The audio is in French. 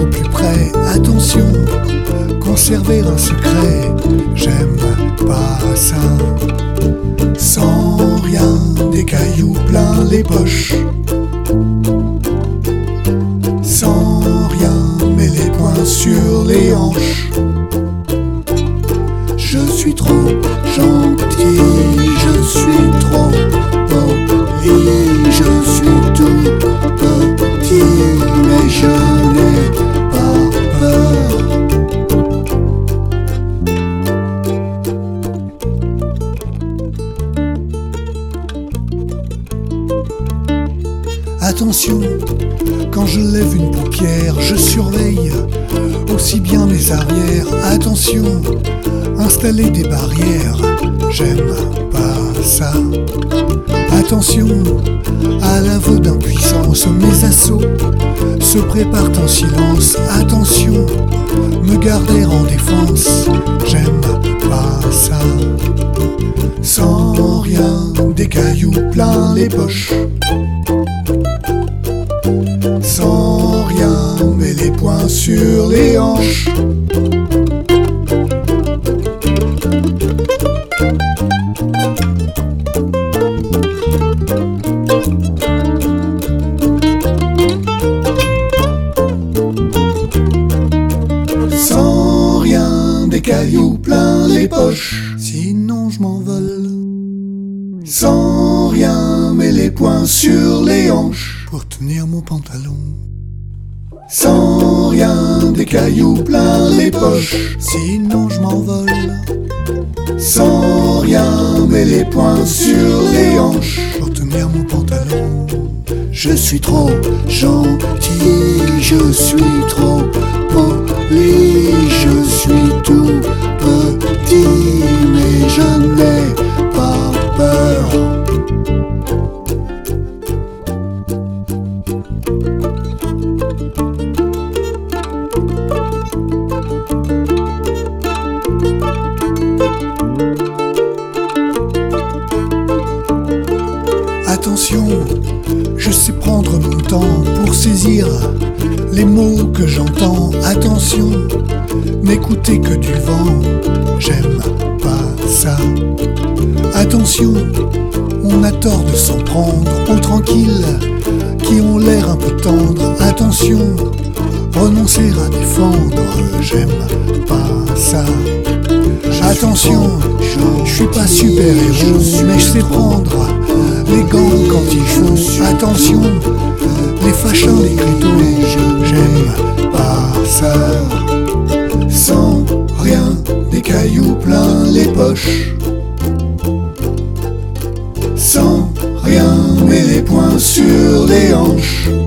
au plus près, attention, conserver un secret, j'aime pas ça. Sans rien, des cailloux plein les poches. Sans rien, mets les poings sur les hanches. Je suis trop gentil, je suis trop poli, je suis tout petit, mais je n'ai pas peur. Attention, quand je lève une paupière, je surveille aussi bien mes arrières. Attention, installer des barrières, j'aime pas ça. Attention à l'aveu d'impuissance, mes assauts se préparent en silence. Attention, me garder en défense, j'aime pas ça. Sans rien, des cailloux plein les poches. Sans rien, mets les poings sur les hanches. Sans rien, des cailloux plein les poches, sinon je m'envole. Sans rien, mets les poings sur les hanches pour tenir mon pantalon. Sans rien, des cailloux plein les poches, sinon je m'envole. Sans rien, mets les poings sur les hanches pour tenir mon pantalon. Je suis trop gentil, je suis trop poli, je suis tout petit, mais je n'ai pas peur. Attention, je sais prendre mon temps pour saisir les mots que j'entends. Attention, n'écouter que du vent, j'aime pas ça. Attention, on a tort de s'en prendre aux tranquilles qui ont l'air un peu tendres. Attention, renoncer à défendre, j'aime pas ça. Attention, je suis pas super-héros, mais je sais prendre les gants quand il faut. Attention, les fachins, les crétaux, j'aime pas ça. Sans rien, des cailloux plein les poches. Sans rien, mets les poings sur les hanches.